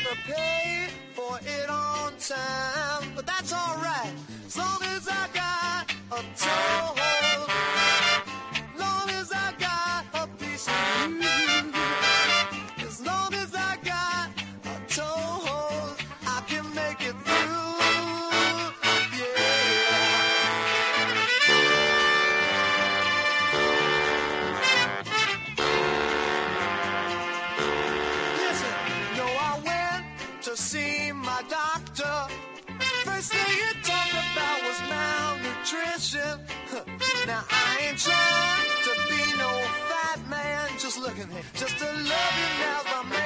Pay for it on time, but that's all right, as long as I got a toehold, long as I got a piece of you, as long as I got a toehold, I can make it through, Listen, I went to see my doctor. First thing he talked about was malnutrition. Now I ain't trying to be no fat man. Just look at me, just to love you now's my man.